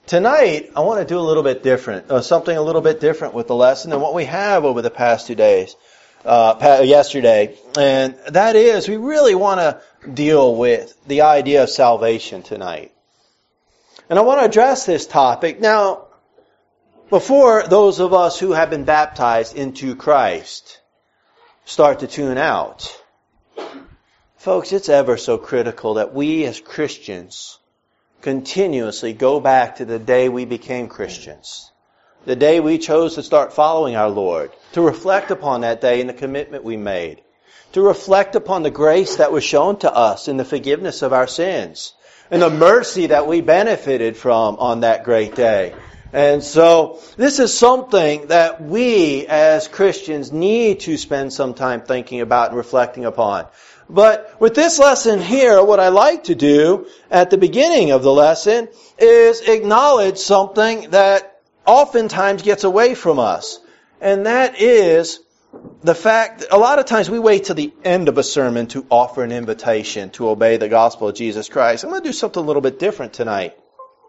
Tonight, I want to do a little bit different, something a little bit different with the lesson than what we have over the past 2 days, yesterday. And that is, we really want to deal with the idea of salvation tonight. And I want to address this topic. Now, before those of us who have been baptized into Christ start to tune out, folks, it's ever so critical that we as Christians continuously go back to the day we became Christians, the day we chose to start following our Lord, to reflect upon that day and the commitment we made, to reflect upon the grace that was shown to us in the forgiveness of our sins, and the mercy that we benefited from on that great day. And so, this is something that we as Christians need to spend some time thinking about and reflecting upon. But with this lesson here, what I like to do at the beginning of the lesson is acknowledge something that oftentimes gets away from us. And that is the fact that a lot of times we wait till the end of a sermon to offer an invitation to obey the gospel of Jesus Christ. I'm going to do something a little bit different tonight.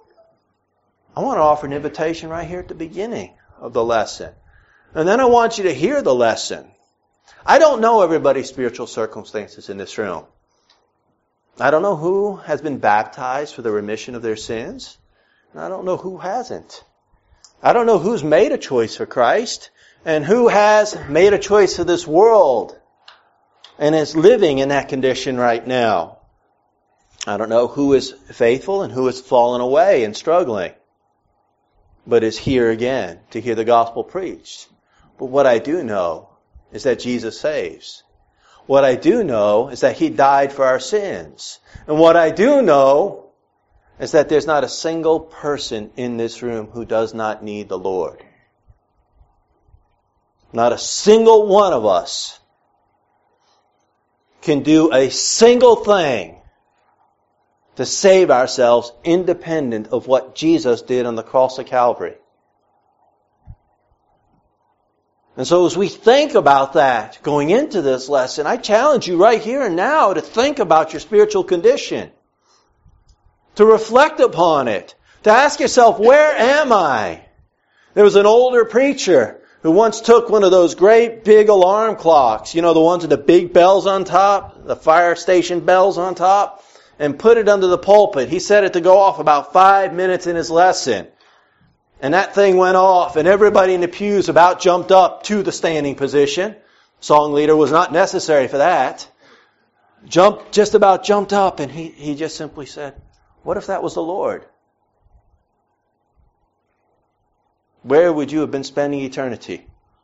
I want to offer an invitation right here at the beginning of the lesson. And then I want you to hear the lesson. I don't know everybody's spiritual circumstances in this room. I don't know who has been baptized for the remission of their sins. And I don't know who hasn't. I don't know who's made a choice for Christ and who has made a choice for this world and is living in that condition right now. I don't know who is faithful and who has fallen away and struggling, but is here again to hear the gospel preached. But what I do know is that Jesus saves. What I do know is that He died for our sins. And what I do know is that there's not a single person in this room who does not need the Lord. Not a single one of us can do a single thing to save ourselves independent of what Jesus did on the cross of Calvary. And so as we think about that, going into this lesson, I challenge you right here and now to think about your spiritual condition. To reflect upon it. To ask yourself, where am I? There was an older preacher who once took one of those great big alarm clocks, you know, the ones with the big bells on top, the fire station bells on top, and put it under the pulpit. He set it to go off about 5 minutes in his lesson. And that thing went off, and everybody in the pews about jumped up to the standing position. Song leader was not necessary for that. Just about jumped up, and he just simply said, what if that was the Lord? Where would you have been spending eternity?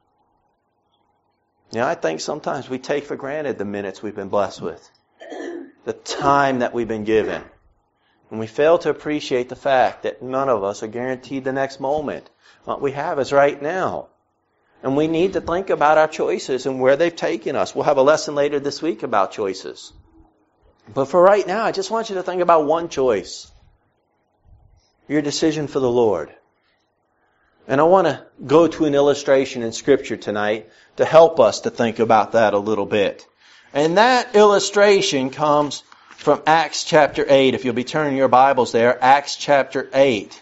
I think sometimes we take for granted the minutes we've been blessed with, the time that we've been given. And we fail to appreciate the fact that none of us are guaranteed the next moment. What we have is right now. And we need to think about our choices and where they've taken us. We'll have a lesson later this week about choices. But for right now, I just want you to think about one choice. Your decision for the Lord. And I want to go to an illustration in Scripture tonight to help us to think about that a little bit. And that illustration comes from Acts chapter 8. If you'll be turning your Bibles there, Acts chapter 8.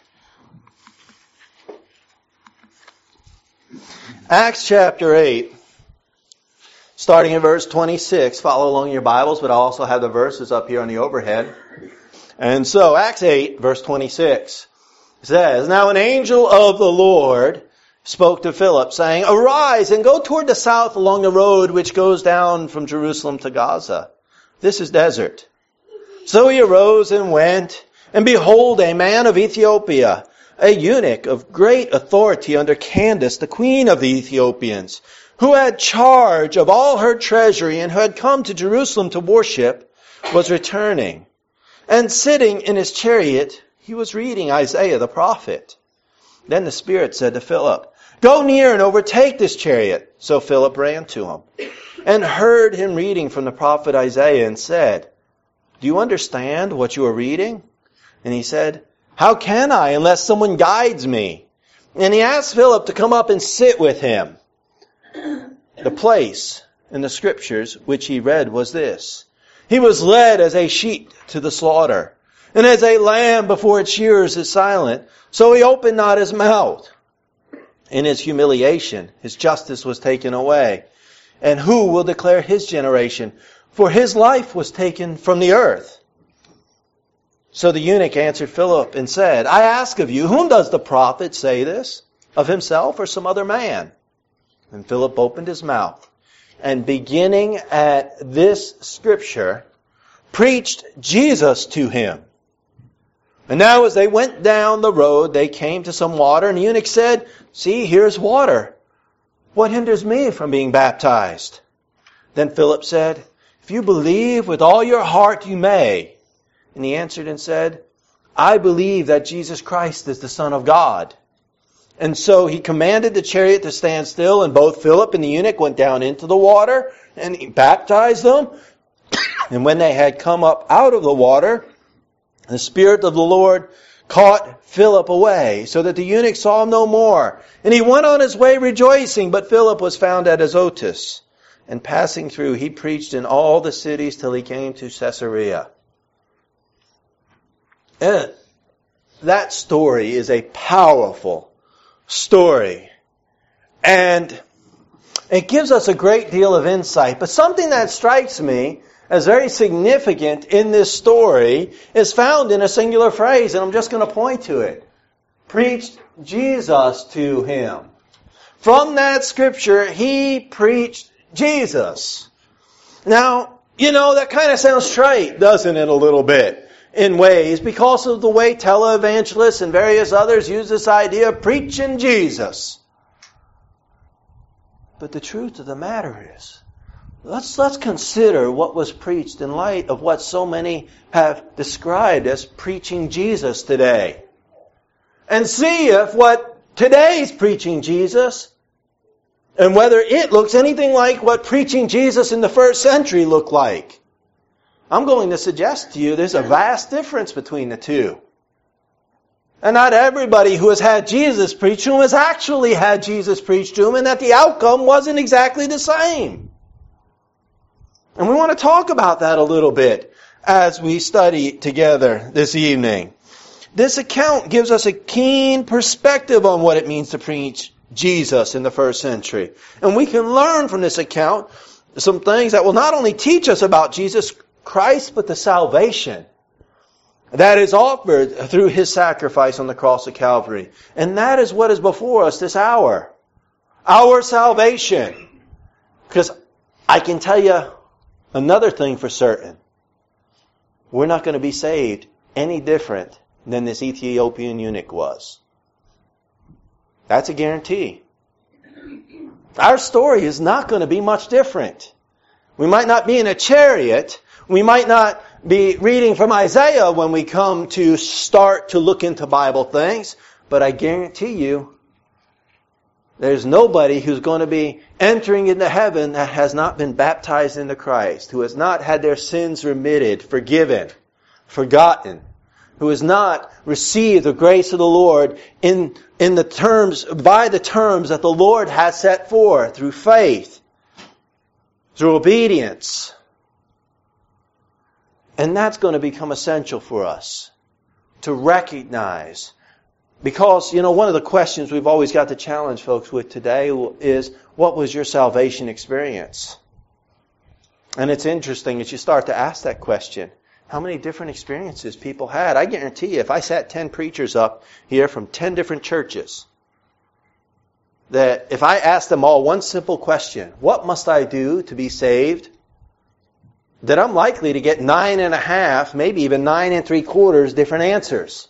Acts chapter 8, starting in verse 26. Follow along in your Bibles, but I'll also have the verses up here on the overhead. And so, Acts 8, verse 26 says, Now an angel of the Lord spoke to Philip, saying, Arise and go toward the south along the road which goes down from Jerusalem to Gaza. This is desert. So he arose and went, and behold, a man of Ethiopia, a eunuch of great authority under Candace, the queen of the Ethiopians, who had charge of all her treasury and who had come to Jerusalem to worship, was returning. And sitting in his chariot, he was reading Isaiah the prophet. Then the Spirit said to Philip, Go near and overtake this chariot. So Philip ran to him and heard him reading from the prophet Isaiah and said, Do you understand what you are reading? And he said, How can I unless someone guides me? And he asked Philip to come up and sit with him. The place in the Scriptures which he read was this. He was led as a sheep to the slaughter, And as a lamb before its shearers is silent, so he opened not his mouth. In his humiliation, his justice was taken away. And who will declare his generation? For his life was taken from the earth. So the eunuch answered Philip and said, I ask of you, whom does the prophet say this? Of himself or some other man? And Philip opened his mouth, and beginning at this scripture, preached Jesus to him. And now as they went down the road, they came to some water, and the eunuch said, See, here's water. What hinders me from being baptized? Then Philip said, If you believe with all your heart, you may. And he answered and said, I believe that Jesus Christ is the Son of God. And so he commanded the chariot to stand still, and both Philip and the eunuch went down into the water, and he baptized them. And when they had come up out of the water, the Spirit of the Lord caught Philip away, so that the eunuch saw him no more. And he went on his way rejoicing, but Philip was found at Azotus. And passing through, he preached in all the cities till he came to Caesarea. And that story is a powerful story. And it gives us a great deal of insight. But something that strikes me as very significant in this story is found in a singular phrase, and I'm just going to point to it. Preached Jesus to him. From that scripture, he preached Jesus. Now, that kind of sounds trite, doesn't it, a little bit? In ways, because of the way televangelists and various others use this idea of preaching Jesus. But the truth of the matter is, let's consider what was preached in light of what so many have described as preaching Jesus today. And see if what today's preaching Jesus, and whether it looks anything like what preaching Jesus in the first century looked like. I'm going to suggest to you there's a vast difference between the two. And not everybody who has had Jesus preached to him has actually had Jesus preached to him, and that the outcome wasn't exactly the same. And we want to talk about that a little bit as we study together this evening. This account gives us a keen perspective on what it means to preach Jesus in the first century. And we can learn from this account some things that will not only teach us about Jesus Christ, but the salvation that is offered through his sacrifice on the cross of Calvary. And that is what is before us this hour. Our salvation. Because I can tell you another thing for certain. We're not going to be saved any different than this Ethiopian eunuch was. That's a guarantee. Our story is not going to be much different. We might not be in a chariot. We might not be reading from Isaiah when we come to start to look into Bible things. But I guarantee you, there's nobody who's going to be entering into heaven that has not been baptized into Christ, who has not had their sins remitted, forgiven, forgotten, who has not received the grace of the Lord in the terms, by the terms that the Lord has set forth through faith, through obedience. And that's going to become essential for us to recognize. Because, one of the questions we've always got to challenge folks with today is, what was your salvation experience? And it's interesting as you start to ask that question, how many different experiences people had. I guarantee you, if I sat 10 preachers up here from 10 different churches, that if I asked them all one simple question, what must I do to be saved? That I'm likely to get 9.5, maybe even 9 3/4 different answers.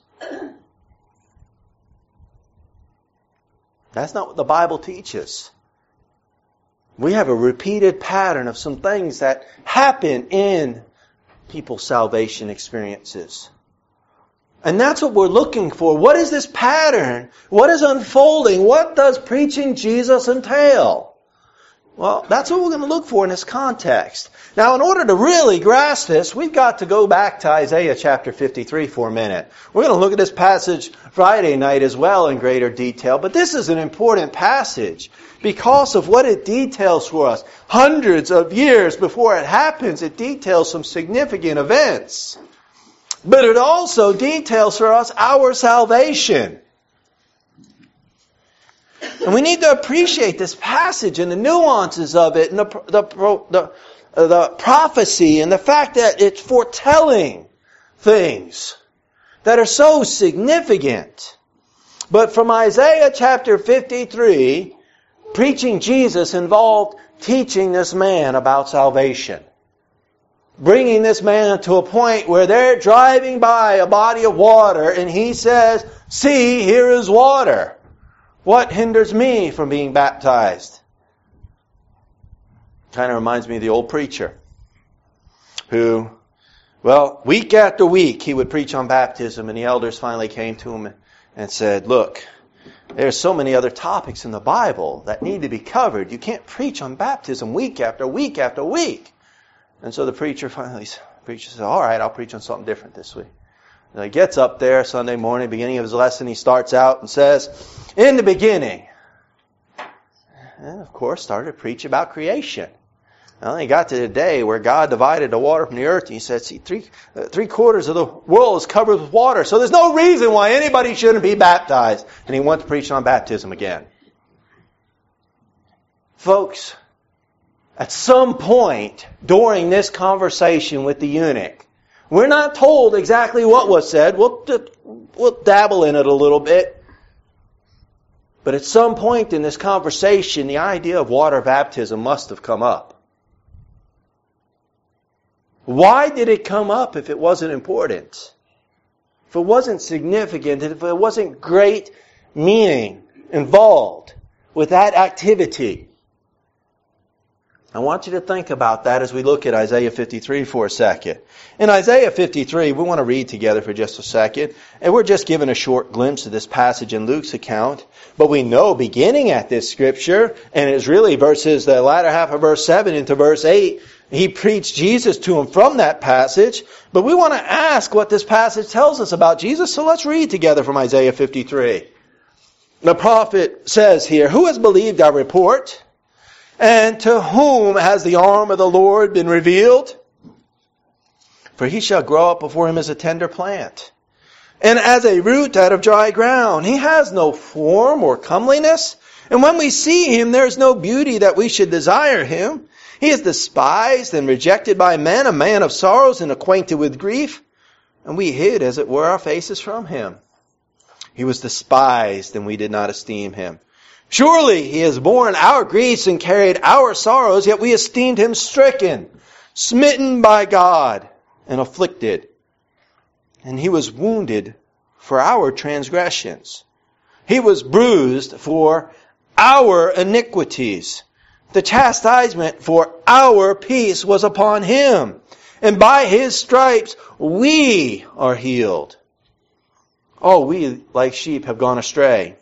That's not what the Bible teaches. We have a repeated pattern of some things that happen in people's salvation experiences. And that's what we're looking for. What is this pattern? What is unfolding? What does preaching Jesus entail? Well, that's what we're going to look for in this context. Now, in order to really grasp this, we've got to go back to Isaiah chapter 53 for a minute. We're going to look at this passage Friday night as well in greater detail. But this is an important passage because of what it details for us. Hundreds of years before it happens, it details some significant events. but it also details for us our salvation. And we need to appreciate this passage and the nuances of it and the prophecy and the fact that it's foretelling things that are so significant. But from Isaiah chapter 53, preaching Jesus involved teaching this man about salvation. Bringing this man to a point where they're driving by a body of water and he says, "See, here is water. What hinders me from being baptized?" Kind of reminds me of the old preacher who, well, week after week he would preach on baptism, and the elders finally came to him and said, "Look, there's so many other topics in the Bible that need to be covered. You can't preach on baptism week after week after week." And so the preacher says, "All right, I'll preach on something different this week." And he gets up there Sunday morning, beginning of his lesson, he starts out and says, "In the beginning." And of course started to preach about creation. Well, he got to the day where God divided the water from the earth, and he said, "See, three quarters of the world is covered with water, so there's no reason why anybody shouldn't be baptized." And he went to preach on baptism again. Folks, at some point during this conversation with the eunuch, we're not told exactly what was said. We'll dabble in it a little bit. But at some point in this conversation, the idea of water baptism must have come up. Why did it come up if it wasn't important? If it wasn't significant, if it wasn't great meaning involved with that activity? I want you to think about that as we look at Isaiah 53 for a second. In Isaiah 53, we want to read together for just a second. And we're just given a short glimpse of this passage in Luke's account. But we know beginning at this scripture, and it's really the latter half of verse 7 into verse 8, he preached Jesus to him from that passage. But we want to ask what this passage tells us about Jesus. So let's read together from Isaiah 53. The prophet says here, "Who has believed our report? And to whom has the arm of the Lord been revealed? For he shall grow up before him as a tender plant, and as a root out of dry ground. He has no form or comeliness, and when we see him, there is no beauty that we should desire him. He is despised and rejected by men, a man of sorrows and acquainted with grief, and we hid, as it were, our faces from him. He was despised, and we did not esteem him. Surely he has borne our griefs and carried our sorrows, yet we esteemed him stricken, smitten by God, and afflicted. And he was wounded for our transgressions. He was bruised for our iniquities. The chastisement for our peace was upon him, and by his stripes we are healed. All we like sheep have gone astray.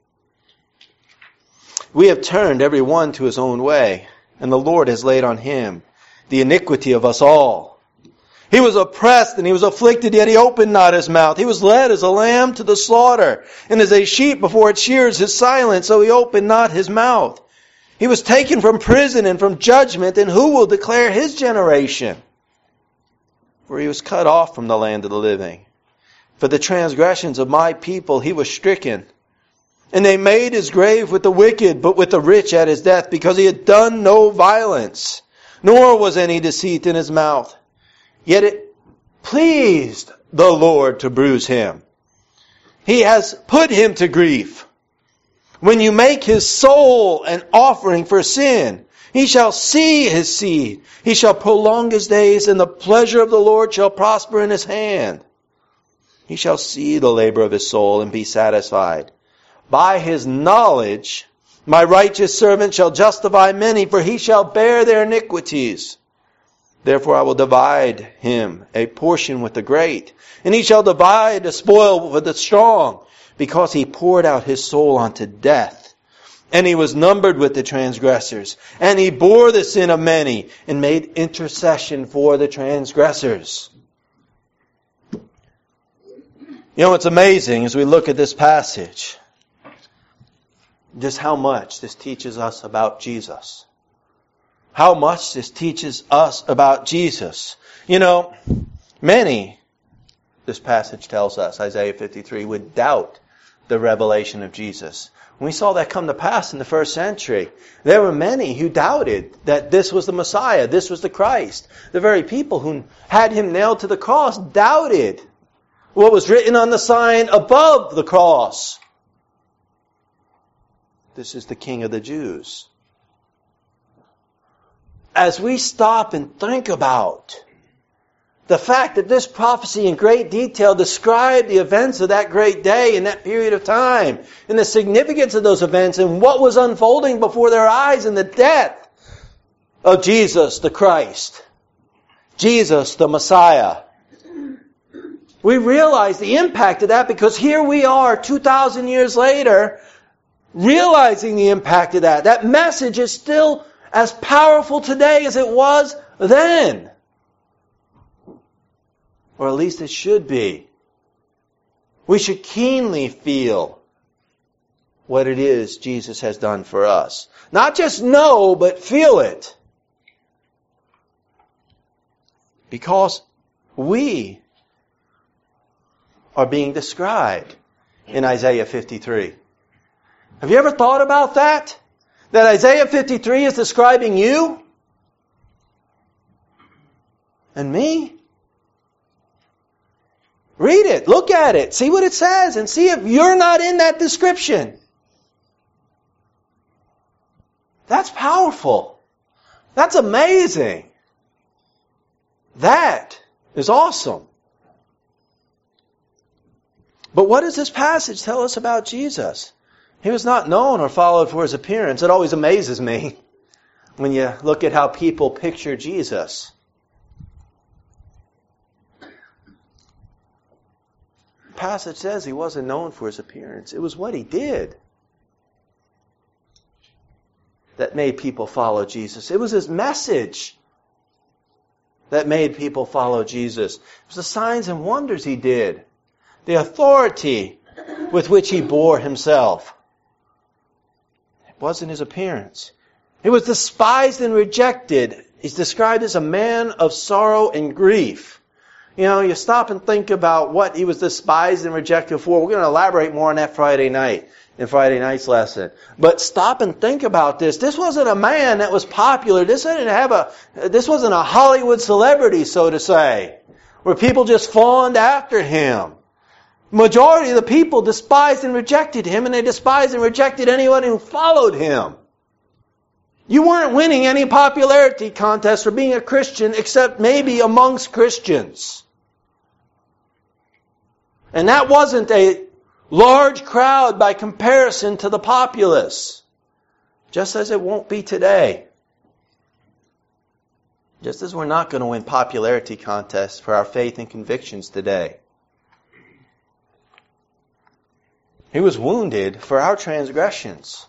We have turned every one to his own way, and the Lord has laid on him the iniquity of us all. He was oppressed and he was afflicted, yet he opened not his mouth. He was led as a lamb to the slaughter, and as a sheep before its shearers is silent, so he opened not his mouth. He was taken from prison and from judgment, and who will declare his generation? For he was cut off from the land of the living. For the transgressions of my people he was stricken. And they made his grave with the wicked, but with the rich at his death, because he had done no violence, nor was any deceit in his mouth. Yet it pleased the Lord to bruise him. He has put him to grief. When you make his soul an offering for sin, he shall see his seed. He shall prolong his days, and the pleasure of the Lord shall prosper in his hand. He shall see the labor of his soul and be satisfied. By his knowledge, my righteous servant shall justify many, for he shall bear their iniquities. Therefore I will divide him a portion with the great, and he shall divide the spoil with the strong, because he poured out his soul unto death. And he was numbered with the transgressors, and he bore the sin of many, and made intercession for the transgressors. You know, it's amazing as we look at this passage, just how much this teaches us about Jesus. How much this teaches us about Jesus. You know, many this passage tells us, Isaiah 53, would doubt the revelation of Jesus. When we saw that come to pass in the first century, there were many who doubted that this was the Messiah, this was the Christ. The very people who had him nailed to the cross doubted what was written on the sign above the cross. This is the King of the Jews. As we stop and think about the fact that this prophecy in great detail described the events of that great day and that period of time, and the significance of those events, and what was unfolding before their eyes in the death of Jesus the Christ, Jesus the Messiah. We realize the impact of that because here we are 2,000 years later realizing the impact of that. That message is still as powerful today as it was then. Or at least it should be. We should keenly feel what it is Jesus has done for us. Not just know, but feel it. Because we are being described in Isaiah 53. Have you ever thought about that? That Isaiah 53 is describing you? And me? Read it, look at it, see what it says, and see if you're not in that description. That's powerful. That's amazing. That is awesome. But what does this passage tell us about Jesus? He was not known or followed for his appearance. It always amazes me when you look at how people picture Jesus. The passage says he wasn't known for his appearance. It was what he did that made people follow Jesus. It was his message that made people follow Jesus. It was the signs and wonders he did. The authority with which he bore himself. It wasn't his appearance. He was despised and rejected. He's described as a man of sorrow and grief. You know, you stop and think about what he was despised and rejected for. We're going to elaborate more on that Friday night, in Friday night's lesson. But stop and think about this. This wasn't a man that was popular. This wasn't a Hollywood celebrity, so to say, where people just fawned after him. Majority of the people despised and rejected him, and they despised and rejected anyone who followed him. You weren't winning any popularity contest for being a Christian except maybe amongst Christians. And that wasn't a large crowd by comparison to the populace. Just as it won't be today. Just as we're not going to win popularity contests for our faith and convictions today. He was wounded for our transgressions.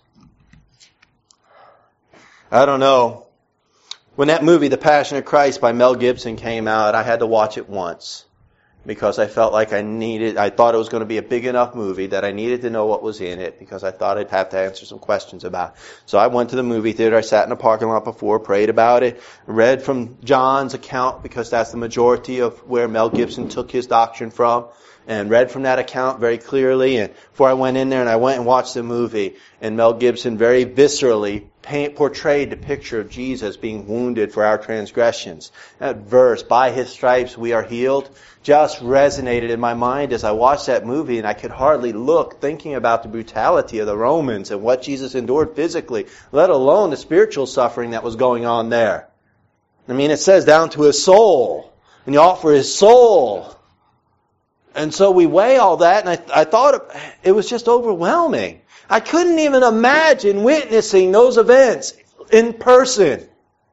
I don't know. When that movie, The Passion of Christ by Mel Gibson came out, I had to watch it once. Because I felt like I thought it was going to be a big enough movie that I needed to know what was in it because I thought I'd have to answer some questions about it. So I went to the movie theater, I sat in a parking lot before, prayed about it, read from John's account because that's the majority of where Mel Gibson took his doctrine from, and read from that account very clearly. And before I went in there and I went and watched the movie, and Mel Gibson very viscerally portrayed the picture of Jesus being wounded for our transgressions. That verse, by his stripes we are healed, just resonated in my mind as I watched that movie, and I could hardly look thinking about the brutality of the Romans and what Jesus endured physically, let alone the spiritual suffering that was going on there. I mean, it says down to his soul, and you offer his soul. And so we weigh all that, and I thought it was just overwhelming. I couldn't even imagine witnessing those events in person.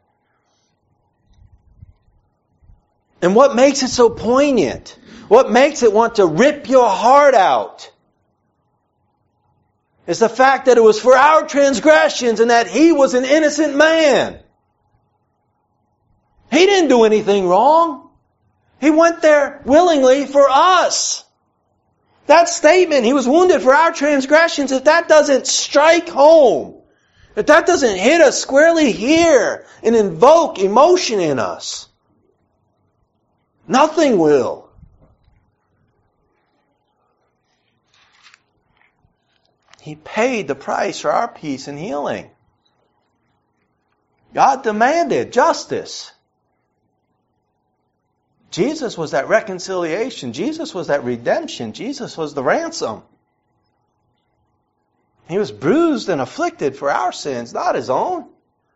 And what makes it so poignant? What makes it want to rip your heart out? Is the fact that it was for our transgressions and that he was an innocent man. He didn't do anything wrong. He went there willingly for us. That statement, he was wounded for our transgressions, if that doesn't strike home, if that doesn't hit us squarely here and invoke emotion in us, nothing will. He paid the price for our peace and healing. God demanded justice. Jesus was that reconciliation. Jesus was that redemption. Jesus was the ransom. He was bruised and afflicted for our sins, not His own.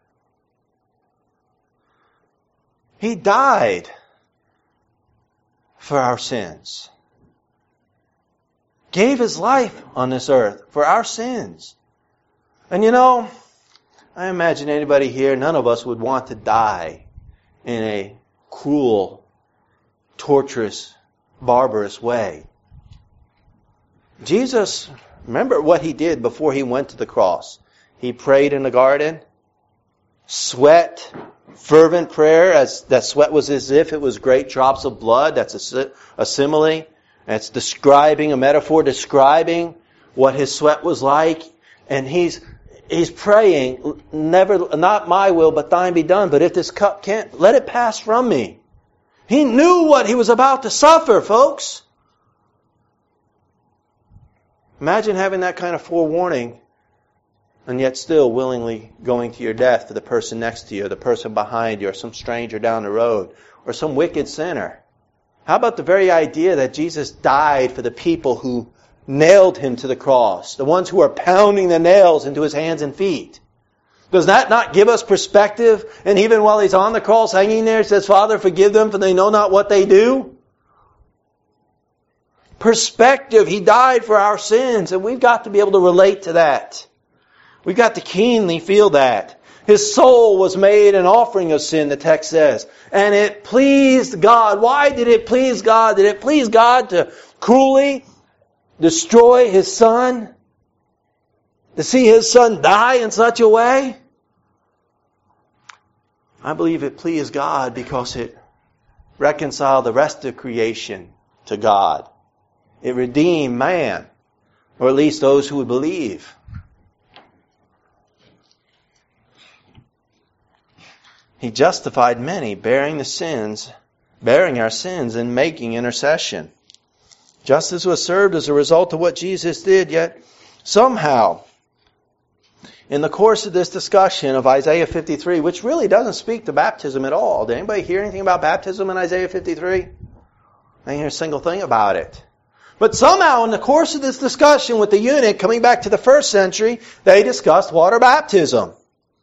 He died for our sins. Gave His life on this earth for our sins. And you know, I imagine anybody here, none of us would want to die in a cruel, torturous, barbarous way. Jesus, remember what He did before He went to the cross. He prayed in the garden, sweat, fervent prayer, as that sweat was as if it was great drops of blood. That's a simile. That's describing, a metaphor describing what His sweat was like. And He's praying, never, not my will, but thine be done. But if this cup can't, let it pass from me. He knew what He was about to suffer, folks. Imagine having that kind of forewarning and yet still willingly going to your death for the person next to you, or the person behind you, or some stranger down the road, or some wicked sinner. How about the very idea that Jesus died for the people who nailed Him to the cross, the ones who are pounding the nails into His hands and feet? Does that not give us perspective? And even while He's on the cross hanging there, He says, Father, forgive them, for they know not what they do. Perspective. He died for our sins, and we've got to be able to relate to that. We've got to keenly feel that. His soul was made an offering of sin, the text says. And it pleased God. Why did it please God? Did it please God to cruelly destroy His Son? To see His Son die in such a way? I believe it pleased God because it reconciled the rest of creation to God. It redeemed man, or at least those who would believe. He justified many, bearing our sins and making intercession. Justice was served as a result of what Jesus did, yet somehow, in the course of this discussion of Isaiah 53, which really doesn't speak to baptism at all. Did anybody hear anything about baptism in Isaiah 53? I didn't hear a single thing about it. But somehow, in the course of this discussion with the eunuch, coming back to the first century, they discussed water baptism.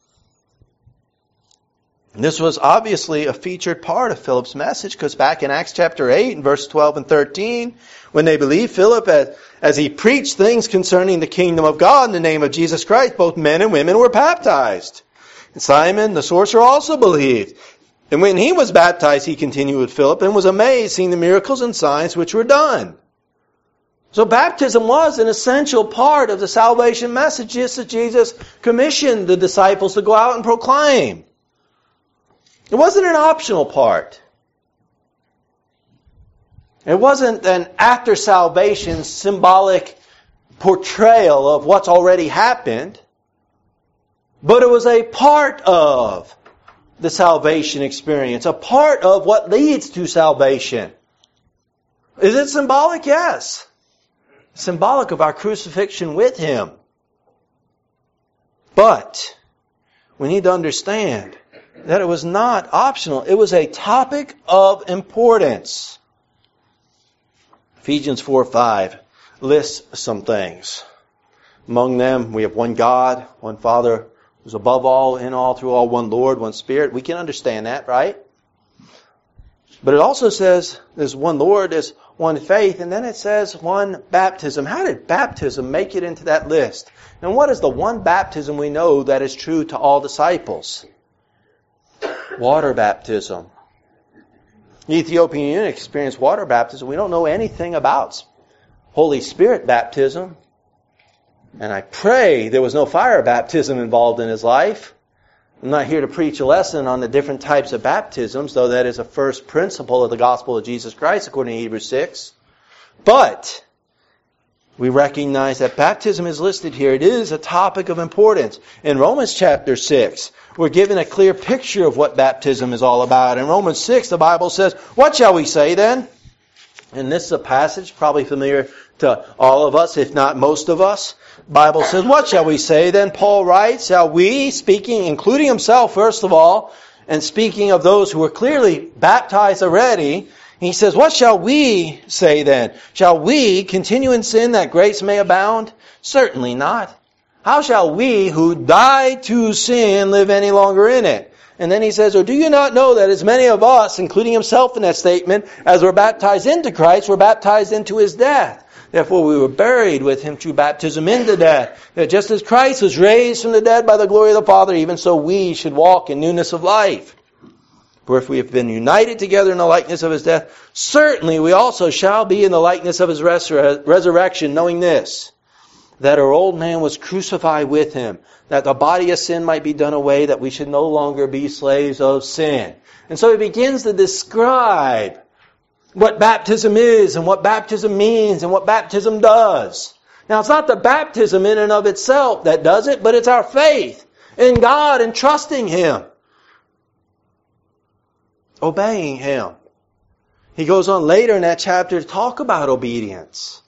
This was obviously a featured part of Philip's message, because back in Acts chapter 8 and verse 12 and 13, when they believed Philip as he preached things concerning the kingdom of God in the name of Jesus Christ, both men and women were baptized. And Simon the sorcerer also believed. And when he was baptized, he continued with Philip and was amazed seeing the miracles and signs which were done. So baptism was an essential part of the salvation message, just as Jesus commissioned the disciples to go out and proclaim. It wasn't an optional part. It wasn't an after salvation symbolic portrayal of what's already happened, but it was a part of the salvation experience, a part of what leads to salvation. Is it symbolic? Yes. Symbolic of our crucifixion with Him. But we need to understand that it was not optional. It was a topic of importance. Ephesians 4:5 lists some things. Among them, we have one God, one Father, who's above all, in all, through all, one Lord, one Spirit. We can understand that, right? But it also says there's one Lord, there's one faith, and then it says one baptism. How did baptism make it into that list? And what is the one baptism we know that is true to all disciples? Water baptism. The Ethiopian eunuch experienced water baptism. We don't know anything about Holy Spirit baptism. And I pray there was no fire baptism involved in his life. I'm not here to preach a lesson on the different types of baptisms, though that is a first principle of the gospel of Jesus Christ, according to Hebrews 6. But we recognize that baptism is listed here. It is a topic of importance. In Romans chapter 6, we're given a clear picture of what baptism is all about. In Romans 6, the Bible says, "What shall we say then? And this is a passage probably familiar to all of us, if not most of us. The Bible says, what shall we say then? Paul writes, shall we, speaking, including himself first of all, and speaking of those who were clearly baptized already, he says, what shall we say then? Shall we continue in sin that grace may abound? Certainly not. How shall we who died to sin live any longer in it? And then he says, or do you not know that as many of us, including himself in that statement, as were baptized into Christ, were baptized into his death? Therefore we were buried with him through baptism into death, that just as Christ was raised from the dead by the glory of the Father, even so we should walk in newness of life. For if we have been united together in the likeness of his death, certainly we also shall be in the likeness of his resurrection, knowing this, that our old man was crucified with him, that the body of sin might be done away, that we should no longer be slaves of sin. And so he begins to describe what baptism is and what baptism means and what baptism does. Now it's not the baptism in and of itself that does it, but it's our faith in God and trusting him, obeying him. He goes on later in that chapter to talk about obedience.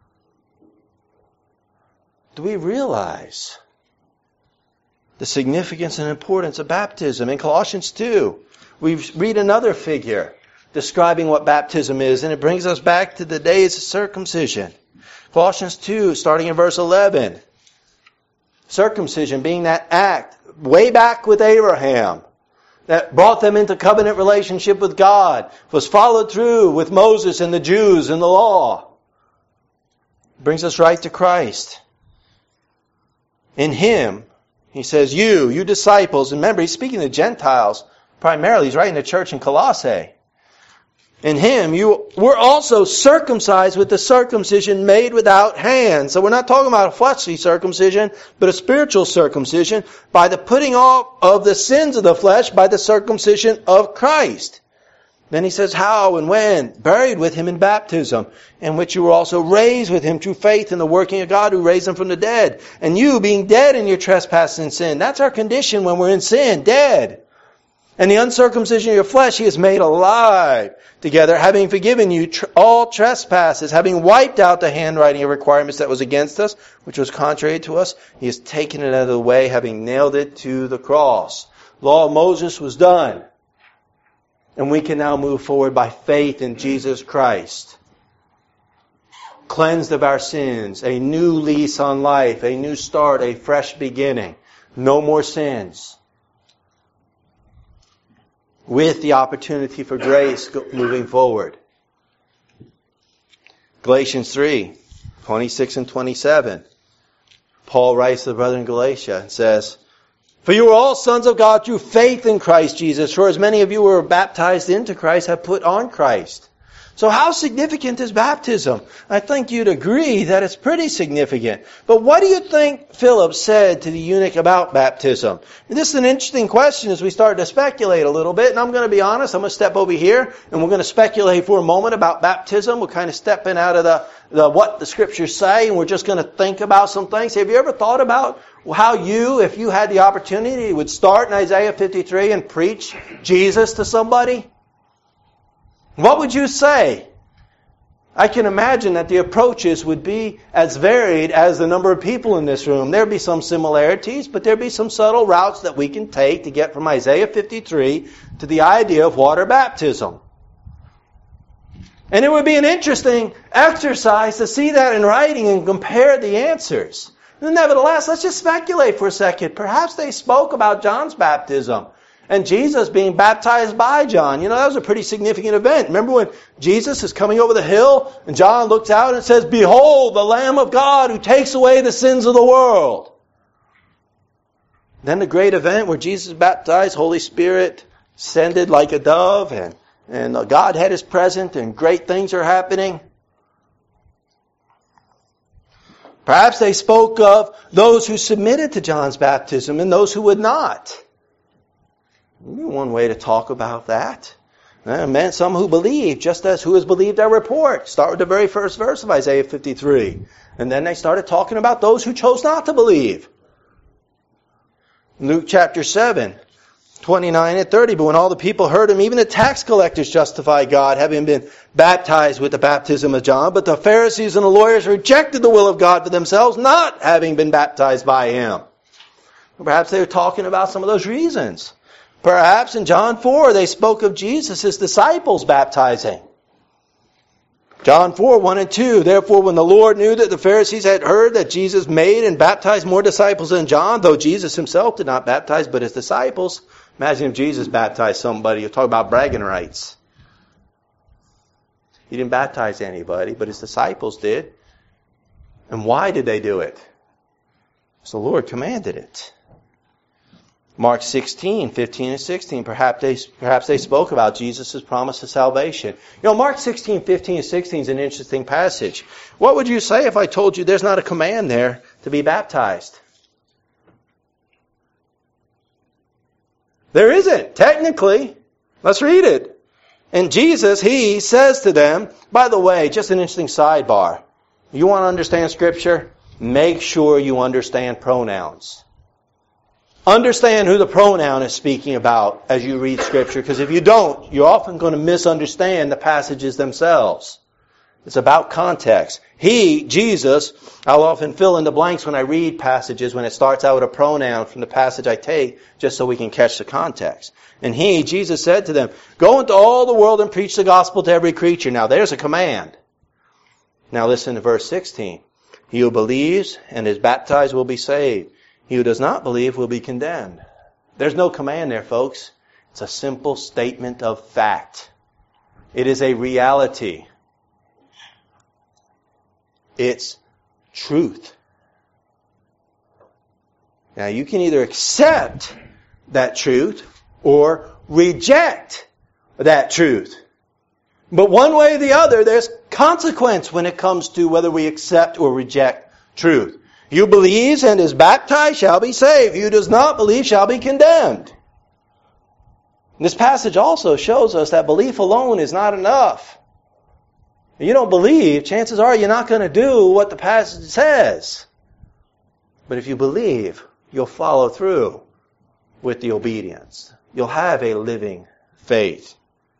Do we realize the significance and importance of baptism? In Colossians 2, we read another figure describing what baptism is, and it brings us back to the days of circumcision. Colossians 2, starting in verse 11. Circumcision being that act way back with Abraham that brought them into covenant relationship with God, was followed through with Moses and the Jews and the law. Brings us right to Christ. In him, he says, you disciples, and remember, he's speaking to Gentiles primarily. He's writing to the church in Colossae. In him, you were also circumcised with the circumcision made without hands. So we're not talking about a fleshly circumcision, but a spiritual circumcision by the putting off of the sins of the flesh by the circumcision of Christ. Then he says, how and when? Buried with him in baptism, in which you were also raised with him through faith in the working of God who raised him from the dead. And you, being dead in your trespasses and sin. That's our condition when we're in sin, dead. And the uncircumcision of your flesh he has made alive together, having forgiven you all trespasses, having wiped out the handwriting of requirements that was against us, which was contrary to us. He has taken it out of the way, having nailed it to the cross. Law of Moses was done. And we can now move forward by faith in Jesus Christ. Cleansed of our sins, a new lease on life, a new start, a fresh beginning. No more sins. With the opportunity for grace moving forward. Galatians 3, 26 and 27. Paul writes to the brethren in Galatia and says, for you are all sons of God through faith in Christ Jesus. For as many of you who were baptized into Christ have put on Christ. So how significant is baptism? I think you'd agree that it's pretty significant. But what do you think Philip said to the eunuch about baptism? This is an interesting question as we start to speculate a little bit. And I'm going to be honest, I'm going to step over here and we're going to speculate for a moment about baptism. We're kind of stepping out of the what the scriptures say, and we're just going to think about some things. Have you ever thought about how you, if you had the opportunity, would start in Isaiah 53 and preach Jesus to somebody? What would you say? I can imagine that the approaches would be as varied as the number of people in this room. There'd be some similarities, but there'd be some subtle routes that we can take to get from Isaiah 53 to the idea of water baptism. And it would be an interesting exercise to see that in writing and compare the answers. And nevertheless, let's just speculate for a second. Perhaps they spoke about John's baptism and Jesus being baptized by John. You know, that was a pretty significant event. Remember when Jesus is coming over the hill and John looks out and says, behold, the Lamb of God who takes away the sins of the world. Then the great event where Jesus is baptized, Holy Spirit descended like a dove, and Godhead is present and great things are happening. Perhaps they spoke of those who submitted to John's baptism and those who would not. Maybe one way to talk about that. meant some who believed, just as who has believed our report. Start with the very first verse of Isaiah 53. And then they started talking about those who chose not to believe. Luke chapter 7, 29 and 30. But when all the people heard him, even the tax collectors justified God, having been baptized with the baptism of John. But the Pharisees and the lawyers rejected the will of God for themselves, not having been baptized by him. Perhaps they were talking about some of those reasons. Perhaps in John 4, they spoke of Jesus' disciples baptizing. John 4, 1 and 2. Therefore, when the Lord knew that the Pharisees had heard that Jesus made and baptized more disciples than John, though Jesus himself did not baptize, but his disciples. Imagine if Jesus baptized somebody. You'll talk about bragging rights. He didn't baptize anybody, but his disciples did. And why did they do it? Because the Lord commanded it. Mark 16, 15 and 16. Perhaps they spoke about Jesus' promise of salvation. Mark 16, 15 and 16 is an interesting passage. What would you say if I told you there's not a command there to be baptized? There isn't, technically. Let's read it. And Jesus, he says to them, by the way, just an interesting sidebar. You want to understand Scripture? Make sure you understand pronouns. Understand who the pronoun is speaking about as you read Scripture, because if you don't, you're often going to misunderstand the passages themselves. It's about context. He, Jesus, I'll often fill in the blanks when I read passages when it starts out with a pronoun from the passage I take, just so we can catch the context. And he, Jesus, said to them, go into all the world and preach the gospel to every creature. Now there's a command. Now listen to verse 16. He who believes and is baptized will be saved. He who does not believe will be condemned. There's no command there, folks. It's a simple statement of fact. It is a reality. It's truth. Now you can either accept that truth or reject that truth. But one way or the other, there's consequence when it comes to whether we accept or reject truth. He who believes and is baptized shall be saved. He who does not believe shall be condemned. This passage also shows us that belief alone is not enough. If you don't believe, chances are you're not going to do what the passage says. But if you believe, you'll follow through with the obedience. You'll have a living faith.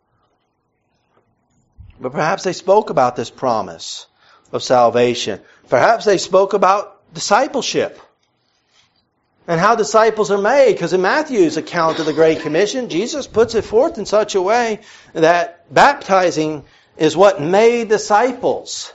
But perhaps they spoke about this promise of salvation. Perhaps they spoke about discipleship and how disciples are made. Because in Matthew's account of the Great Commission, Jesus puts it forth in such a way that baptizing is what made disciples.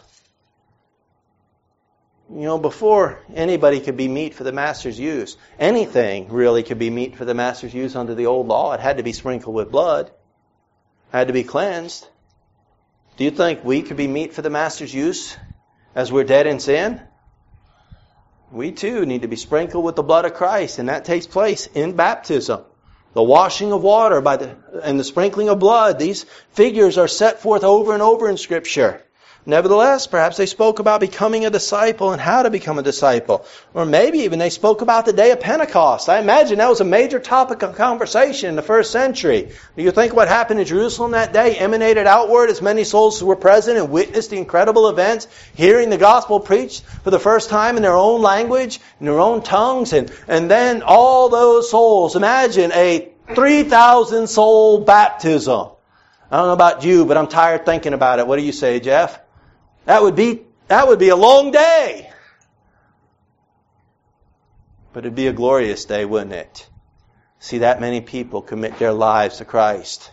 Before anybody could be meat for the master's use, anything really could be meat for the master's use under the old law. It had to be sprinkled with blood. It had to be cleansed. Do you think we could be meat for the master's use as we're dead in sin? We too need to be sprinkled with the blood of Christ, and that takes place in baptism. The washing of water and the sprinkling of blood, these figures are set forth over and over in Scripture. Nevertheless, perhaps they spoke about becoming a disciple and how to become a disciple. Or maybe even they spoke about the day of Pentecost. I imagine that was a major topic of conversation in the first century. Do you think what happened in Jerusalem that day emanated outward as many souls who were present and witnessed the incredible events, hearing the gospel preached for the first time in their own language, in their own tongues, and then all those souls. Imagine a 3,000 soul baptism. I don't know about you, but I'm tired thinking about it. What do you say, Jeff? That would be a long day. But it'd be a glorious day, wouldn't it? See that many people commit their lives to Christ.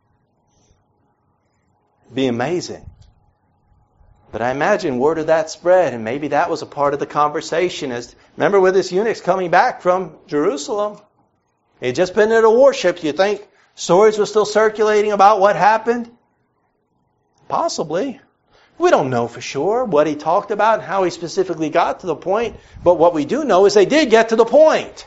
It'd be amazing. But I imagine word of that spread, and maybe that was a part of the conversation. Remember with this eunuch's coming back from Jerusalem. He had just been there to worship. Do you think stories were still circulating about what happened? Possibly. We don't know for sure what he talked about and how he specifically got to the point. But what we do know is they did get to the point.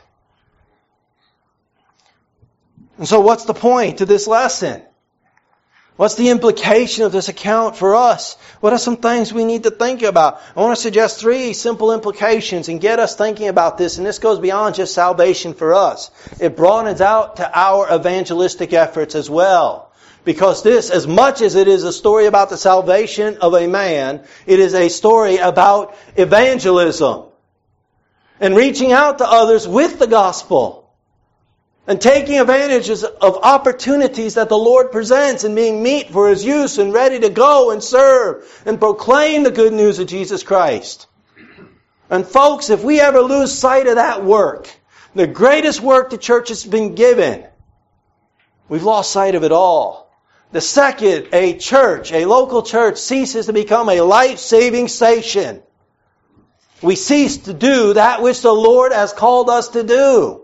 And so what's the point to this lesson? What's the implication of this account for us? What are some things we need to think about? I want to suggest 3 simple implications and get us thinking about this. And this goes beyond just salvation for us. It broadens out to our evangelistic efforts as well. Because this, as much as it is a story about the salvation of a man, it is a story about evangelism and reaching out to others with the gospel. and taking advantages of opportunities that the Lord presents and being meet for His use and ready to go and serve and proclaim the good news of Jesus Christ. And folks, if we ever lose sight of that work, the greatest work the church has been given, we've lost sight of it all. The second a local church, ceases to become a life-saving station, we cease to do that which the Lord has called us to do.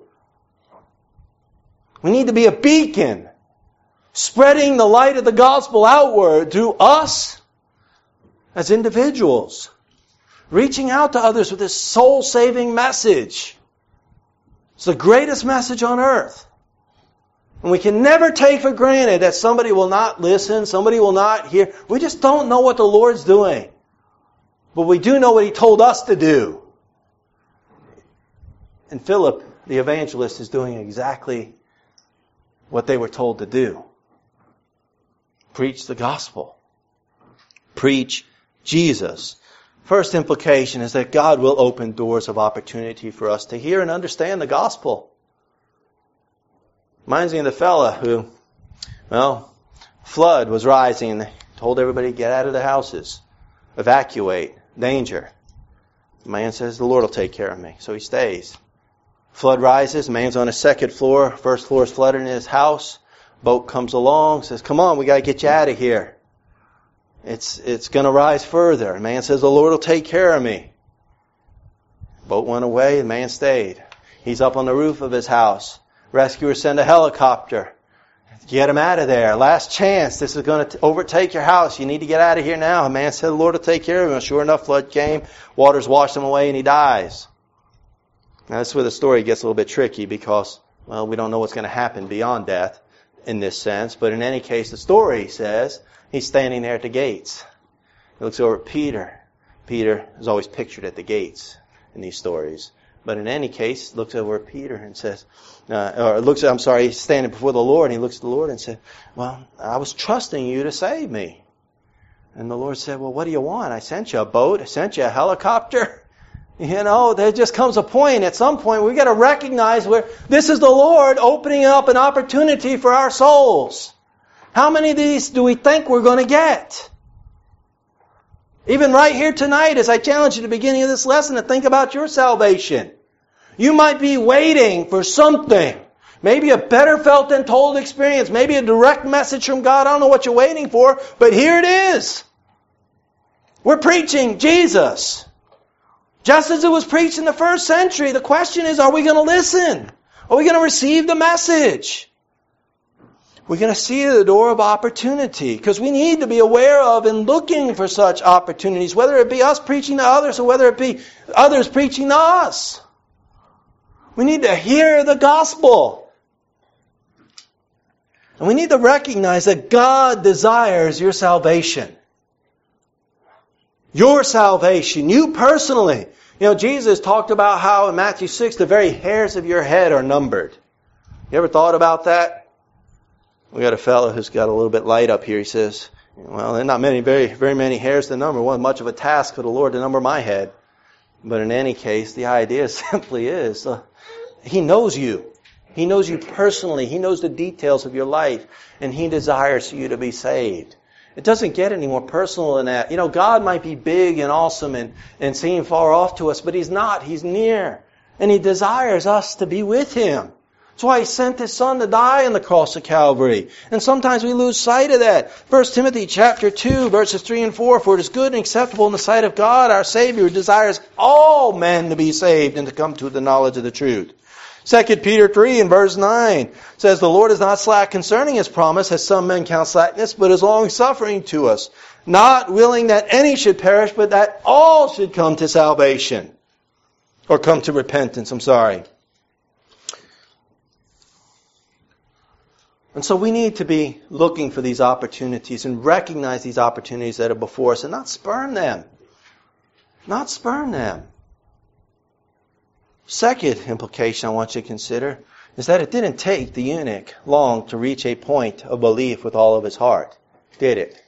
We need to be a beacon, spreading the light of the gospel outward to us as individuals, reaching out to others with this soul-saving message. It's the greatest message on earth. And we can never take for granted that somebody will not listen, somebody will not hear. We just don't know what the Lord's doing. But we do know what He told us to do. And Philip, the evangelist, is doing exactly what they were told to do. Preach the gospel. Preach Jesus. First implication is that God will open doors of opportunity for us to hear and understand the gospel. Reminds me of the fella who, flood was rising and they told everybody to get out of the houses. Evacuate. Danger. The man says, the Lord will take care of me. So he stays. Flood rises. The man's on the second floor. First floor is flooded in his house. Boat comes along. Says, come on, we got to get you out of here. It's going to rise further. The man says, the Lord will take care of me. Boat went away. The man stayed. He's up on the roof of his house. Rescuers send a helicopter. Get him out of there. Last chance. This is going to overtake your house. You need to get out of here now. The man said, the Lord will take care of him. Sure enough, flood came. Waters washed him away and he dies. Now, that's where the story gets a little bit tricky because, we don't know what's going to happen beyond death in this sense. But in any case, the story says he's standing there at the gates. He looks over at Peter. Peter is always pictured at the gates in these stories. But in any case, looks over at Peter and says, he's standing before the Lord and he looks at the Lord and said, I was trusting you to save me. And the Lord said, what do you want? I sent you a boat. I sent you a helicopter. There just comes a point, at some point, we've got to recognize where this is the Lord opening up an opportunity for our souls. How many of these do we think we're going to get? Even right here tonight, as I challenge you at the beginning of this lesson to think about your salvation. You might be waiting for something. Maybe a better felt than told experience. Maybe a direct message from God. I don't know what you're waiting for, but here it is. We're preaching Jesus. Just as it was preached in the first century, the question is, are we going to listen? Are we going to receive the message? We're going to see the door of opportunity because we need to be aware of and looking for such opportunities, whether it be us preaching to others or whether it be others preaching to us. We need to hear the gospel. And we need to recognize that God desires your salvation. Your salvation, you personally. Jesus talked about how in Matthew 6, the very hairs of your head are numbered. You ever thought about that? We got a fellow who's got a little bit light up here. He says, there are not very many hairs to number. It wasn't much of a task for the Lord to number my head. But in any case, the idea simply is, He knows you. He knows you personally. He knows the details of your life. And He desires you to be saved. It doesn't get any more personal than that. God might be big and awesome and seem far off to us, but He's not. He's near. And He desires us to be with Him. That's why He sent His Son to die on the cross of Calvary. And sometimes we lose sight of that. 1 Timothy chapter 2, verses 3 and 4, for it is good and acceptable in the sight of God, our Savior, who desires all men to be saved and to come to the knowledge of the truth. 2 Peter 3 and verse 9 says, the Lord is not slack concerning His promise, as some men count slackness, but is long-suffering to us, not willing that any should perish, but that all should come to salvation. Or come to repentance, And so we need to be looking for these opportunities and recognize these opportunities that are before us and not spurn them. Not spurn them. Second implication I want you to consider is that it didn't take the eunuch long to reach a point of belief with all of his heart, did it?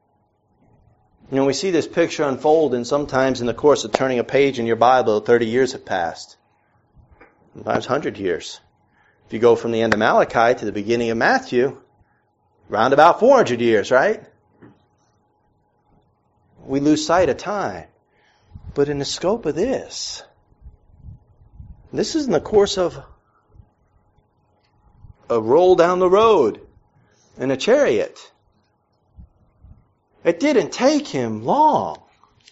We see this picture unfold, and sometimes in the course of turning a page in your Bible, 30 years have passed. Sometimes 100 years. If you go from the end of Malachi to the beginning of Matthew, around about 400 years, right? We lose sight of time. But in the scope of this is in the course of a roll down the road in a chariot. It didn't take him long.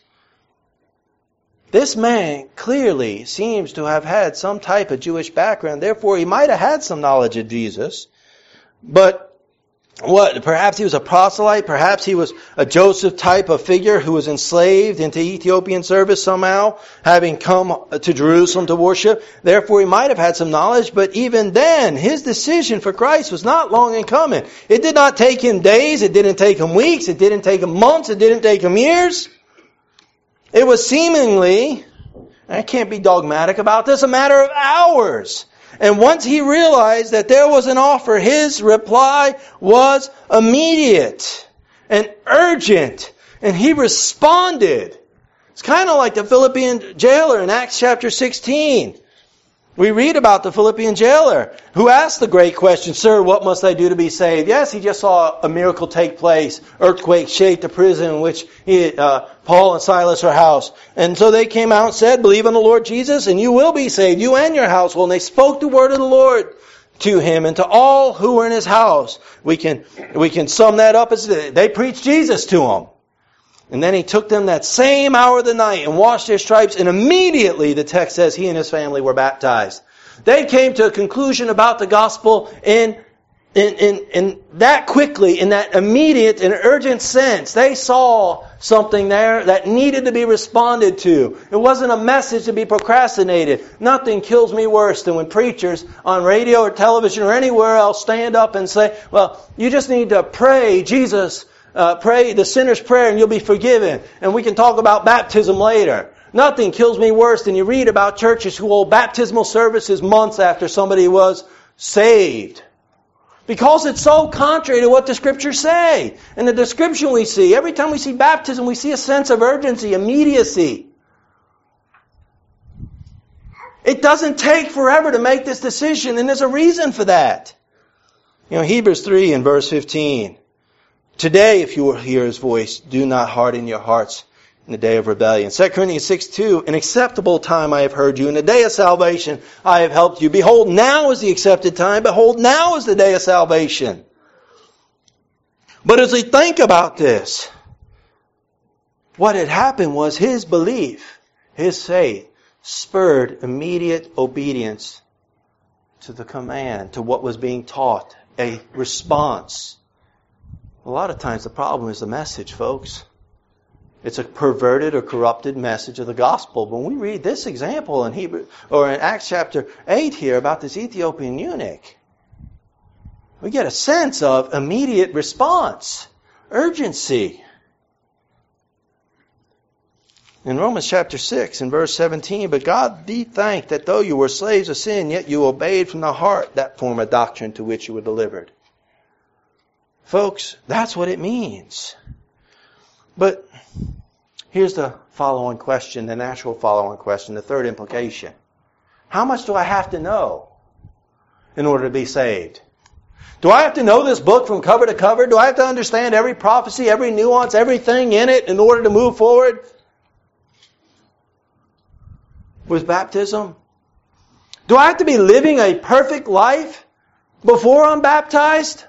This man clearly seems to have had some type of Jewish background. Therefore, he might have had some knowledge of Jesus. But perhaps he was a proselyte. Perhaps he was a Joseph type of figure who was enslaved into Ethiopian service somehow, having come to Jerusalem to worship. Therefore, he might have had some knowledge. But even then, his decision for Christ was not long in coming. It did not take him days. It didn't take him weeks. It didn't take him months. It didn't take him years. It was seemingly, I can't be dogmatic about this, a matter of hours. And once he realized that there was an offer, his reply was immediate and urgent. And he responded. It's kind of like the Philippian jailer in Acts chapter 16. We read about the Philippian jailer who asked the great question, "Sir, what must I do to be saved?" Yes, he just saw a miracle take place. Earthquake shake the prison in which Paul and Silas are housed. And so they came out and said, "Believe on the Lord Jesus and you will be saved, you and your household." And they spoke the word of the Lord to him and to all who were in his house. We can sum that up as they preached Jesus to him. And then he took them that same hour of the night and washed their stripes, and immediately, the text says, he and his family were baptized. They came to a conclusion about the gospel in that quickly, in that immediate and urgent sense. They saw something there that needed to be responded to. It wasn't a message to be procrastinated. Nothing kills me worse than when preachers on radio or television or anywhere else stand up and say, "Well, you just need to pray pray the sinner's prayer and you'll be forgiven. And we can talk about baptism later." Nothing kills me worse than you read about churches who hold baptismal services months after somebody was saved. Because it's so contrary to what the Scriptures say. And the description we see, every time we see baptism, we see a sense of urgency, immediacy. It doesn't take forever to make this decision, and there's a reason for that. Hebrews 3 in verse 15. "Today, if you will hear His voice, do not harden your hearts in the day of rebellion." 2 Corinthians 6:2, "In acceptable time I have heard you. In the day of salvation I have helped you. Behold, now is the accepted time. Behold, now is the day of salvation." But as we think about this, what had happened was his belief, his faith, spurred immediate obedience to the command, to what was being taught, a response. A lot of times the problem is the message, folks. It's a perverted or corrupted message of the gospel. When we read this example in Acts chapter 8 here about this Ethiopian eunuch, we get a sense of immediate response, urgency. In Romans chapter 6 and verse 17, "But God be thanked that though you were slaves of sin, yet you obeyed from the heart that form of doctrine to which you were delivered." Folks, that's what it means. But here's the following question, the natural following question, the third implication. How much do I have to know in order to be saved? Do I have to know this book from cover to cover? Do I have to understand every prophecy, every nuance, everything in it in order to move forward with baptism? Do I have to be living a perfect life before I'm baptized?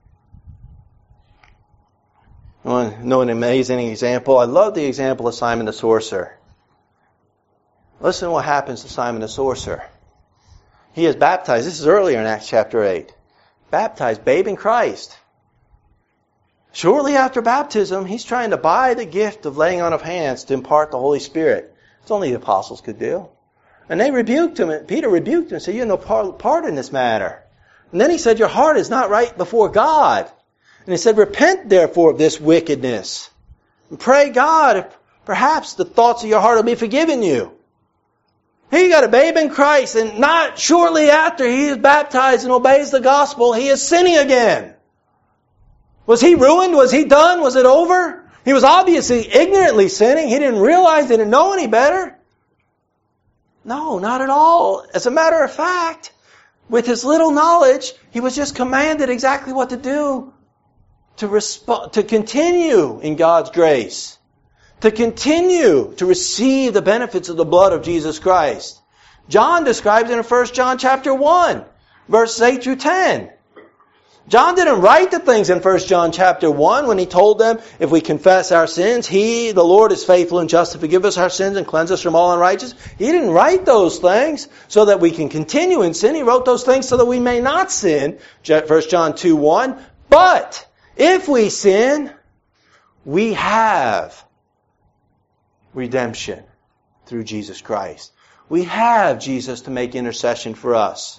I want to know an amazing example. I love the example of Simon the sorcerer. Listen to what happens to Simon the sorcerer. He is baptized. This is earlier in Acts chapter 8. Baptized, babe in Christ. Shortly after baptism, he's trying to buy the gift of laying on of hands to impart the Holy Spirit. It's only the apostles could do. And they rebuked him. Peter rebuked him and said, "You have no part in this matter." And then he said, "Your heart is not right before God." And he said, "Repent therefore of this wickedness. And pray God, if perhaps the thoughts of your heart will be forgiven you." He got a babe in Christ, and not shortly after he is baptized and obeys the gospel, he is sinning again. Was he ruined? Was he done? Was it over? He was obviously ignorantly sinning. He didn't realize, he didn't know any better. No, not at all. As a matter of fact, With his little knowledge, he was just commanded exactly what to do to continue in God's grace, to continue to receive the benefits of the blood of Jesus Christ. John describes it in 1 John chapter 1, verses 8 through 10. John didn't write the things in 1 John chapter 1 when he told them, if we confess our sins, He, the Lord, is faithful and just to forgive us our sins and cleanse us from all unrighteousness. He didn't write those things so that we can continue in sin. He wrote those things so that we may not sin. 1 John 2:1. But if we sin, we have redemption through Jesus Christ. We have Jesus to make intercession for us.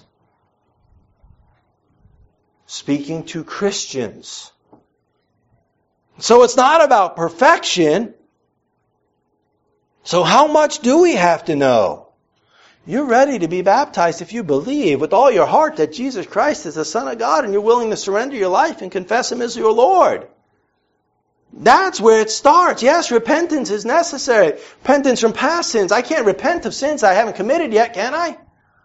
Speaking to Christians. So it's not about perfection. So how much do we have to know? You're ready to be baptized if you believe with all your heart that Jesus Christ is the Son of God and you're willing to surrender your life and confess Him as your Lord. That's where it starts. Yes, repentance is necessary. Repentance from past sins. I can't repent of sins I haven't committed yet, can I?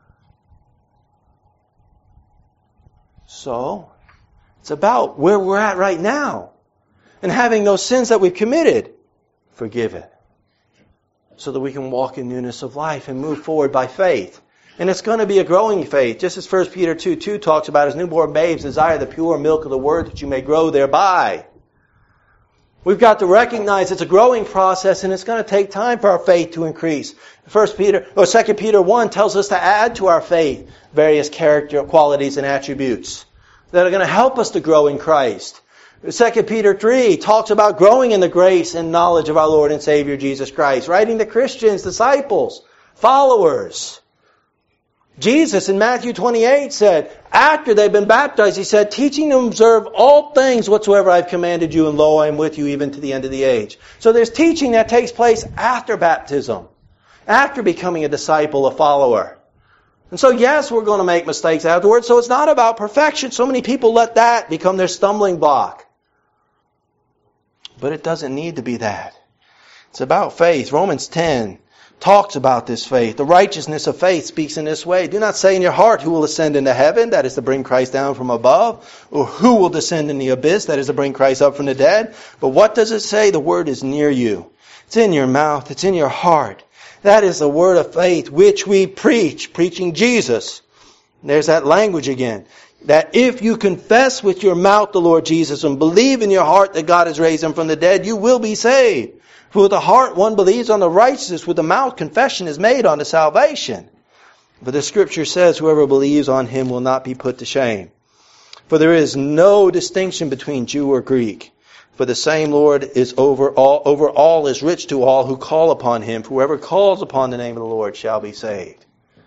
So, it's about where we're at right now. And having those sins that we've committed forgiven. So that we can walk in newness of life and move forward by faith. And it's going to be a growing faith. Just as 1 Peter 2:2 talks about, as newborn babes desire the pure milk of the Word that you may grow thereby. We've got to recognize it's a growing process and it's going to take time for our faith to increase. 2 Peter 1 tells us to add to our faith various character qualities and attributes that are going to help us to grow in Christ. 2 Peter 3 talks about growing in the grace and knowledge of our Lord and Savior Jesus Christ, writing to Christians, disciples, followers. Jesus in Matthew 28 said, after they've been baptized, He said, teaching them to observe all things whatsoever I've commanded you, and lo, I am with you even to the end of the age. So there's teaching that takes place after baptism, after becoming a disciple, a follower. And so yes, we're going to make mistakes afterwards, so it's not about perfection. So many people let that become their stumbling block. But it doesn't need to be that. It's about faith. Romans 10 talks about this faith. The righteousness of faith speaks in this way. Do not say in your heart, who will ascend into heaven? That is to bring Christ down from above. Or who will descend in the abyss? That is to bring Christ up from the dead. But what does it say? The word is near you. It's in your mouth. It's in your heart. That is the word of faith which we preach. Preaching Jesus. There's that language again. That if you confess with your mouth the Lord Jesus and believe in your heart that God has raised Him from the dead, you will be saved. For with the heart one believes on the righteousness, with the mouth confession is made unto salvation. But the Scripture says, whoever believes on Him will not be put to shame. For there is no distinction between Jew or Greek. For the same Lord is over all is rich to all who call upon Him. For whoever calls upon the name of the Lord shall be saved.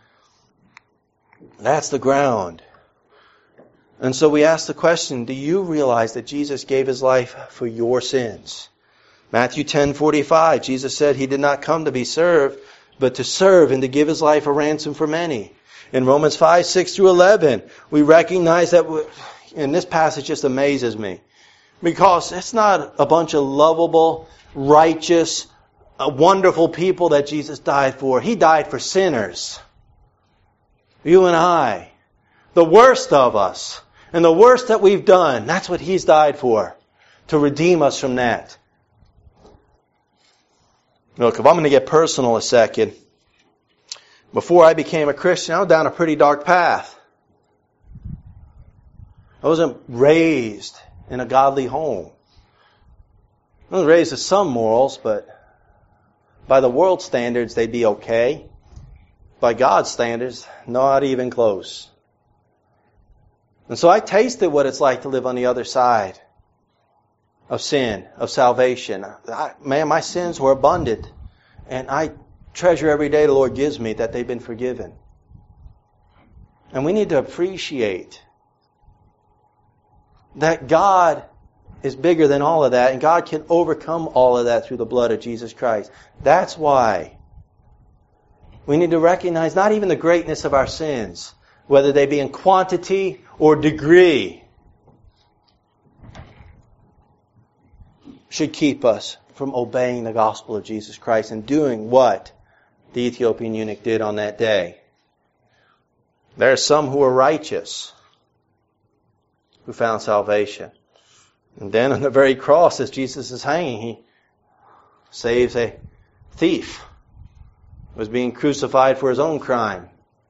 That's the ground. And so we ask the question, do you realize that Jesus gave His life for your sins? Matthew 10:45, Jesus said He did not come to be served, but to serve and to give His life a ransom for many. In Romans 5:6-11, we recognize that, and this passage just amazes me, because it's not a bunch of lovable, righteous, wonderful people that Jesus died for. He died for sinners. You and I, the worst of us, and the worst that we've done, that's what He's died for, to redeem us from that. Look, if I'm going to get personal a second, before I became a Christian, I was down a pretty dark path. I wasn't raised in a godly home. I was raised with some morals, but by the world's standards, they'd be okay. By God's standards, not even close. And so I tasted what it's like to live on the other side of sin, of salvation. My sins were abundant. And I treasure every day the Lord gives me that they've been forgiven. And we need to appreciate that God is bigger than all of that. And God can overcome all of that through the blood of Jesus Christ. That's why we need to recognize not even the greatness of our sins, whether they be in quantity or degree, should keep us from obeying the gospel of Jesus Christ and doing what the Ethiopian eunuch did on that day. There are some who are righteous who found salvation. And then on the very cross, as Jesus is hanging, He saves a thief who was being crucified for his own crime,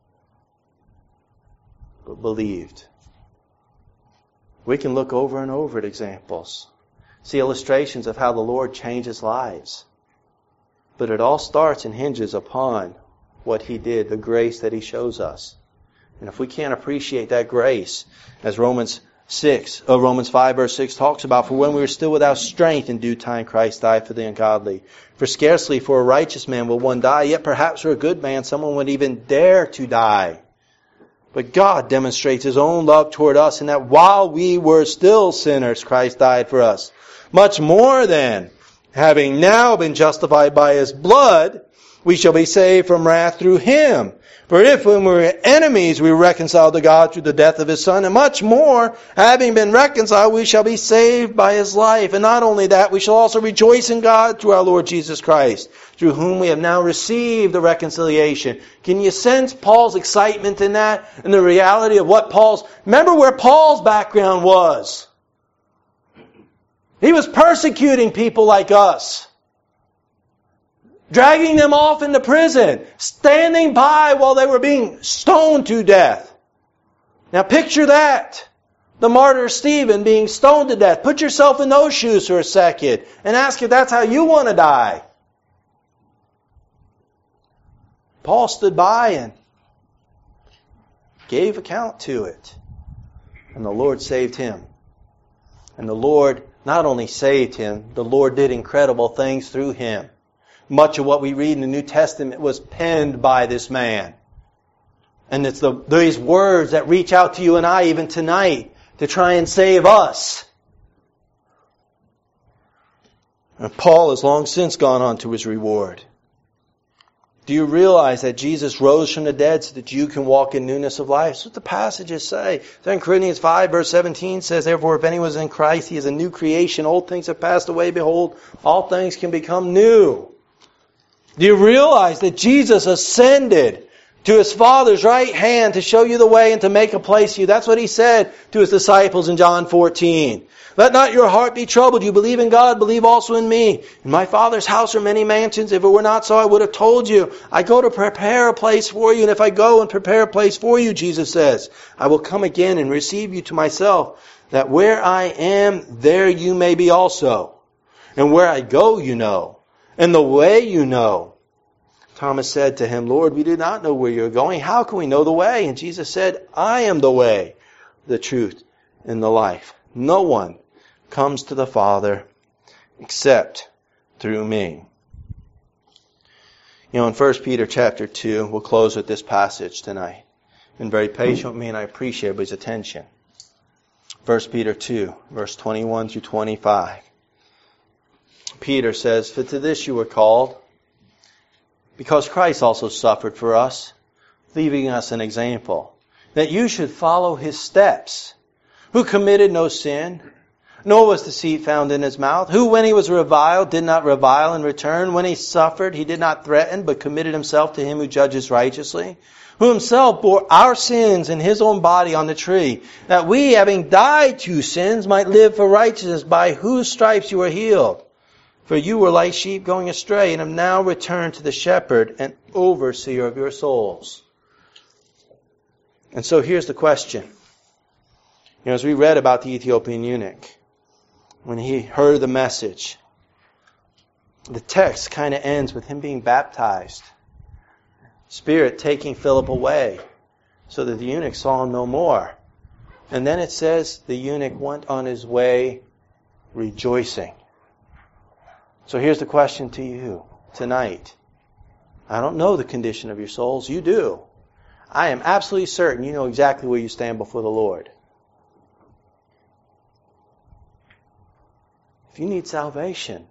but believed. We can look over and over at examples, see illustrations of how the Lord changes lives. But it all starts and hinges upon what He did, the grace that He shows us. And if we can't appreciate that grace, as Romans 5 verse 6 talks about, for when we were still without strength, in due time Christ died for the ungodly. For scarcely for a righteous man will one die, yet perhaps for a good man someone would even dare to die. But God demonstrates His own love toward us in that while we were still sinners, Christ died for us. Much more then, having now been justified by His blood, we shall be saved from wrath through Him. For if when we were enemies we were reconciled to God through the death of His Son, and much more, having been reconciled, we shall be saved by His life. And not only that, we shall also rejoice in God through our Lord Jesus Christ, through whom we have now received the reconciliation. Can you sense Paul's excitement in that? And the reality of what remember where Paul's background was. He was persecuting people like us. Dragging them off into prison. Standing by while they were being stoned to death. Now picture that. The martyr Stephen being stoned to death. Put yourself in those shoes for a second. And ask if that's how you want to die. Paul stood by and gave account to it. And the Lord saved him. And the Lord not only saved him, the Lord did incredible things through him. Much of what we read in the New Testament was penned by this man. And it's these words that reach out to you and I even tonight to try and save us. And Paul has long since gone on to his reward. Do you realize that Jesus rose from the dead so that you can walk in newness of life? That's what the passages say. 2 Corinthians 5 verse 17 says, therefore if anyone is in Christ, he is a new creation. Old things have passed away. Behold, all things can become new. Do you realize that Jesus ascended to His Father's right hand to show you the way and to make a place for you? That's what He said to His disciples in John 14. Let not your heart be troubled. You believe in God, believe also in me. In my Father's house are many mansions. If it were not so, I would have told you. I go to prepare a place for you. And if I go and prepare a place for you, Jesus says, I will come again and receive you to myself, that where I am, there you may be also. And where I go, you know. And the way you know. Thomas said to Him, Lord, we do not know where you're going. How can we know the way? And Jesus said, I am the way, the truth, and the life. No one comes to the Father except through me. You know, in 1 Peter chapter 2, we'll close with this passage tonight. Been very patient with me and I appreciate everybody's attention. 1 Peter 2, verse 21 through 25. Peter says, for to this you were called, because Christ also suffered for us, leaving us an example, that you should follow His steps, who committed no sin, nor was deceit found in His mouth, who when He was reviled did not revile in return, when He suffered He did not threaten, but committed Himself to Him who judges righteously, who Himself bore our sins in His own body on the tree, that we, having died to sins, might live for righteousness, by whose stripes you were healed. For you were like sheep going astray, and have now returned to the shepherd and overseer of your souls. And so here's the question. You know, as we read about the Ethiopian eunuch, when he heard the message, the text kind of ends with him being baptized. Spirit taking Philip away, so that the eunuch saw him no more. And then it says the eunuch went on his way rejoicing. So here's the question to you tonight. I don't know the condition of your souls. You do. I am absolutely certain you know exactly where you stand before the Lord. If you need salvation,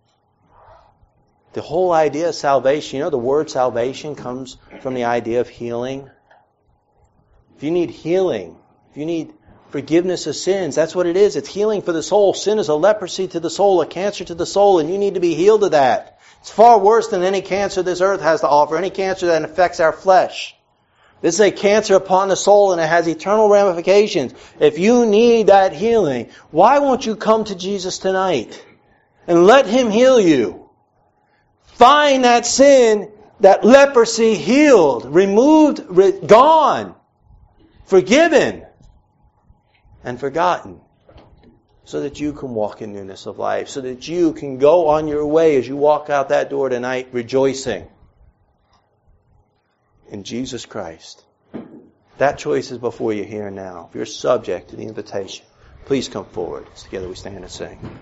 the whole idea of salvation, you know the word salvation comes from the idea of healing. If you need healing, if you need forgiveness of sins, that's what it is. It's healing for the soul. Sin is a leprosy to the soul, a cancer to the soul, and you need to be healed of that. It's far worse than any cancer this earth has to offer, any cancer that affects our flesh. This is a cancer upon the soul and it has eternal ramifications. If you need that healing, why won't you come to Jesus tonight and let Him heal you? Find that sin, that leprosy healed, removed, gone, forgiven, and forgotten. So that you can walk in newness of life. So that you can go on your way as you walk out that door tonight rejoicing in Jesus Christ. That choice is before you here and now. If you're subject to the invitation, please come forward. Together we stand and sing.